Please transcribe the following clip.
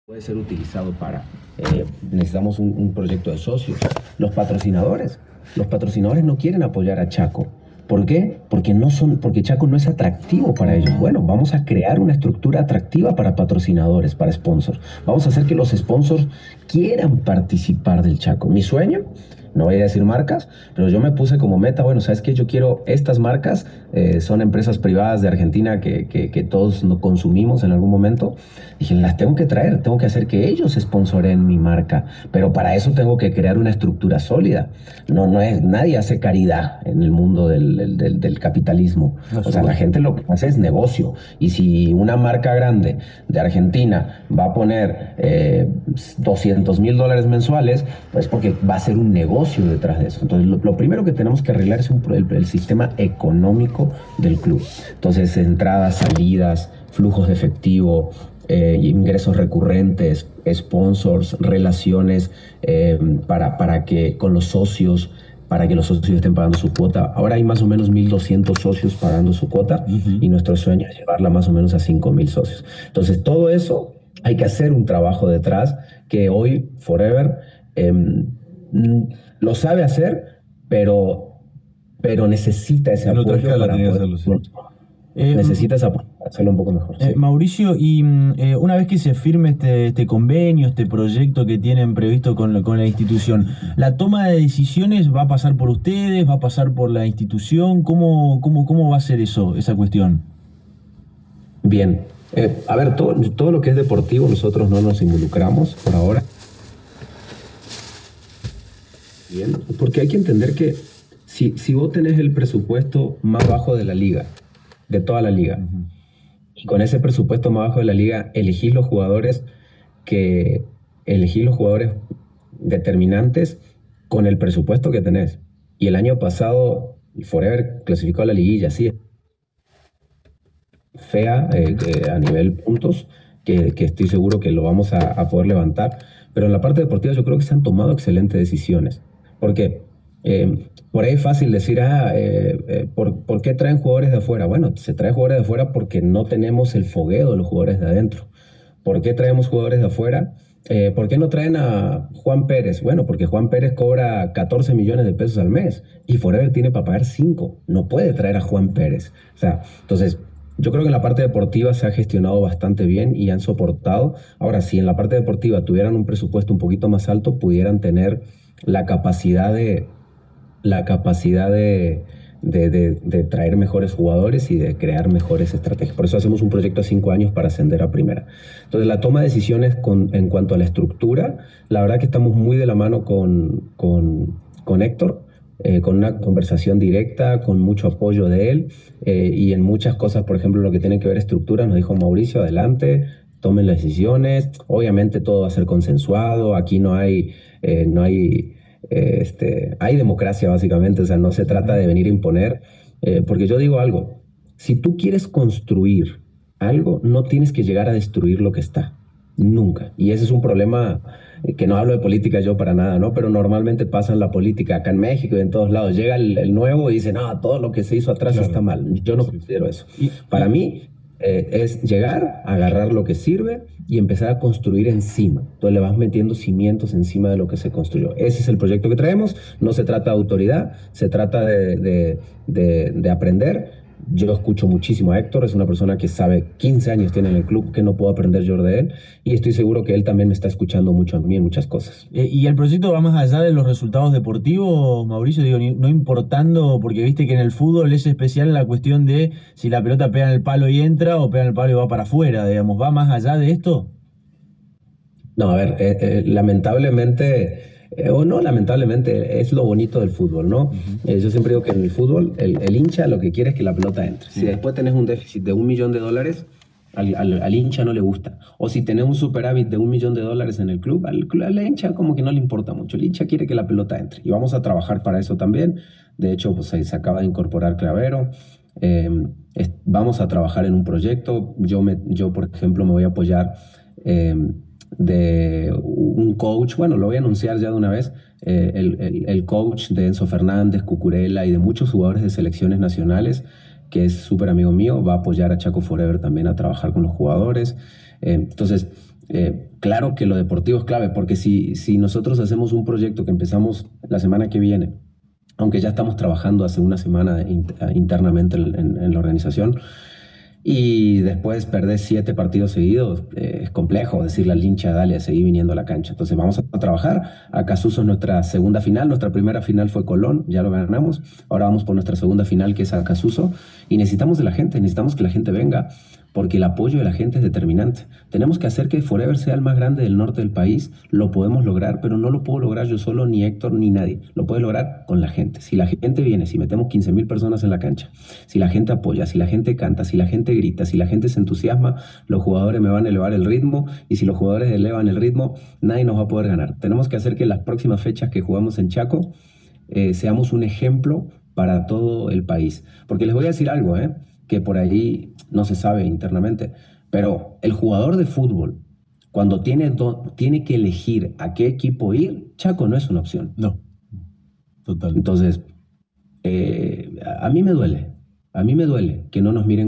Puede ser utilizado para, necesitamos un proyecto de socios. Los patrocinadores, los patrocinadores no quieren apoyar a Chaco. ¿Por qué? Porque Chaco no es atractivo para ellos. Bueno, vamos a crear una estructura atractiva para patrocinadores, para sponsors. Vamos a hacer que los sponsors quieran participar del Chaco. Mi sueño, no voy a decir marcas, pero yo me puse como meta, bueno, ¿sabes qué? Yo quiero estas marcas, son empresas privadas de Argentina que todos no consumimos en algún momento. Dije, las tengo que traer, tengo que hacer que ellos sponsoren mi marca, pero para eso tengo que crear una estructura sólida. Nadie hace caridad en el mundo del capitalismo. No, O sea, la seguro. gente lo que hace es negocio. Y si una marca grande de Argentina va a poner $200,000 mensuales, pues porque va a ser un negocio detrás de eso. Entonces, lo primero que tenemos que arreglar es el sistema económico del club. Entonces, entradas, salidas, flujos de efectivo, ingresos recurrentes, sponsors, relaciones, para que con los socios, para que los socios estén pagando su cuota. Ahora hay más o menos 1,200 socios pagando su cuota Ujú. y nuestro sueño es llevarla más o menos a 5,000 socios. Entonces, todo eso hay que hacer un trabajo detrás que hoy Forever lo sabe hacer, pero necesita ese En otra apoyo escala para tenía que poder, hacerlo, sí. Eh, necesita ese apoyo para hacerlo un poco mejor, sí. Mauricio, y una vez que se firme este convenio, este proyecto que tienen previsto con la institución, ¿la toma de decisiones va a pasar por ustedes, va a pasar por la institución? ¿Cómo va a ser eso, esa cuestión? Bien, a ver, todo lo que es deportivo nosotros no nos involucramos por ahora. Bien, porque hay que entender que si vos tenés el presupuesto más bajo de la liga, de toda la liga, Ujú. y con ese presupuesto más bajo de la liga que elegís los jugadores determinantes con el presupuesto que tenés. Y el año pasado Forever clasificó a la liguilla, sí, fea, a nivel puntos, que estoy seguro que lo vamos a poder levantar, pero en la parte deportiva yo creo que se han tomado excelentes decisiones, porque por ahí es fácil decir, ¿por qué traen jugadores de afuera? Bueno, se trae jugadores de afuera porque no tenemos el fogueo de los jugadores de adentro. ¿Por qué traemos jugadores de afuera? ¿Por qué no traen a Juan Pérez? Bueno, porque Juan Pérez cobra 14 millones de pesos al mes y Forever tiene para pagar 5. No puede traer a Juan Pérez. O sea, entonces, yo creo que en la parte deportiva se ha gestionado bastante bien y han soportado. Ahora, si en la parte deportiva tuvieran un presupuesto un poquito más alto, pudieran tener la capacidad de, la capacidad de traer mejores jugadores y de crear mejores estrategias. Por eso hacemos un proyecto a 5 años para ascender a primera. Entonces, la toma de decisiones en cuanto a la estructura, la verdad que estamos muy de la mano con Héctor. Con una conversación directa, con mucho apoyo de él, y en muchas cosas, por ejemplo, lo que tiene que ver estructura, nos dijo Mauricio, adelante, tomen las decisiones, obviamente todo va a ser consensuado, aquí hay democracia básicamente, o sea, no se trata Ujú. de venir a imponer, porque yo digo algo, si tú quieres construir algo, no tienes que llegar a destruir lo que está, nunca. Y ese es un problema, que no hablo de política yo para nada, ¿no? Pero normalmente pasa en la política acá en México y en todos lados. Llega el nuevo y dice, no, todo lo que se hizo atrás está Claro, mal. Yo no sí. considero eso. Para Y mí, es llegar, agarrar lo que sirve y empezar a construir encima. Entonces le vas metiendo cimientos encima de lo que se construyó. Ese es el proyecto que traemos. No se trata de autoridad, se trata de aprender. Yo escucho muchísimo a Héctor, es una persona que sabe, 15 años tiene en el club, que no puedo aprender yo de él, y estoy seguro que él también me está escuchando mucho a mí en muchas cosas. ¿Y el proyecto va más allá de los resultados deportivos, Mauricio? Digo, no importando, porque viste que en el fútbol es especial la cuestión de si la pelota pega en el palo y entra o pega en el palo y va para afuera, digamos. ¿Va más allá de esto? No, a ver, lamentablemente, o no lamentablemente, es lo bonito del fútbol, ¿no? Ujú. Yo siempre digo que en el fútbol el hincha lo que quiere es que la pelota entre. Si Sí. después tenés un déficit de 1 millón de dólares, al hincha no le gusta. O si tenés un superávit de 1 millón de dólares en el club, al hincha como que no le importa mucho. El hincha quiere que la pelota entre. Y vamos a trabajar para eso también. De hecho, pues ahí se acaba de incorporar Clavero. Eh, Vamos a trabajar en un proyecto. Yo, por ejemplo, me voy a apoyar. eh, de un coach, bueno, lo voy a anunciar ya de una vez, el coach de Enzo Fernández, Cucurella y de muchos jugadores de selecciones nacionales, que es súper amigo mío, va a apoyar a Chaco Forever también a trabajar con los jugadores. Entonces, Claro que lo deportivo es clave, porque si nosotros hacemos un proyecto que empezamos la semana que viene, aunque ya estamos trabajando hace una semana internamente en la organización, y después perder 7 partidos seguidos, es complejo decirle al hincha, dale, seguí viniendo a la cancha. Entonces vamos a trabajar. Acá Suso es nuestra segunda final. Nuestra primera final fue Colón, ya lo ganamos. Ahora vamos por nuestra segunda final, que es Acasuso. Y necesitamos de la gente, necesitamos que la gente venga, porque el apoyo de la gente es determinante. Tenemos que hacer que Forever sea el más grande del norte del país. Lo podemos lograr, pero no lo puedo lograr yo solo, ni Héctor, ni nadie. Lo puede lograr con la gente. Si la gente viene, si metemos 15.000 personas en la cancha, si la gente apoya, si la gente canta, si la gente grita, si la gente se entusiasma, los jugadores me van a elevar el ritmo, y si los jugadores elevan el ritmo, nadie nos va a poder ganar. Tenemos que hacer que las próximas fechas que jugamos en Chaco, seamos un ejemplo para todo el país. Porque les voy a decir algo, que por ahí no se sabe internamente, pero el jugador de fútbol, cuando tiene que elegir a qué equipo ir, Chaco no es una opción. No, total. Entonces, a mí me duele que no nos miren